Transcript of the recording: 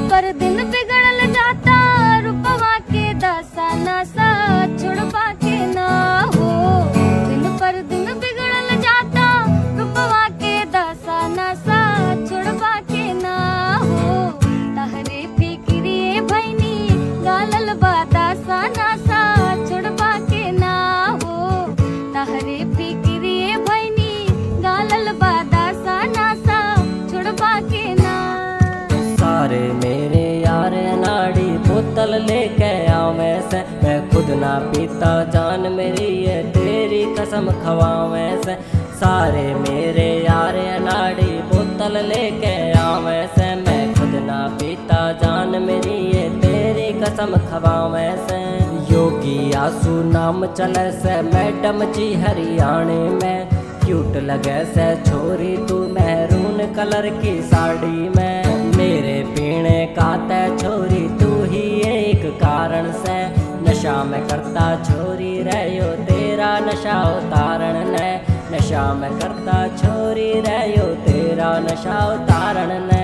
पर दिन बिगड़ल जाता रूपवा के दशा नशा छुड़वा के ना हो। दिन पर दिन बिगड़ल जाता रूपवा के दशा नशा छुड़वा के ना हो। तहरे फिक्रिए भैनी गालल बा दशा नशा छुड़वा के ना हो। तहरे फिक्रिए भैनी गालल बा दशा नशा छुड़वा के ना। सारे मेरे यार नाड़ी बोतल लेके आवे से, मैं खुद ना पीता जान मेरी है तेरी कसम खवावे से। सारे मेरे यार नाड़ी बोतल लेके आवे से, मैं खुद ना पीता जान मेरी है तेरी कसम खवावे से। योगी आसू नाम चले से मैडम जी हरियाणे में, क्यूट लगे से छोरी तू महरून कलर की साड़ी में। मेरे पीने का तय छोरी तू ही एक कारण से, नशा में करता छोरी रहो तेरा नशा उतारण ने। नशा में करता छोरी रहो तेरा नशा उतारण ने।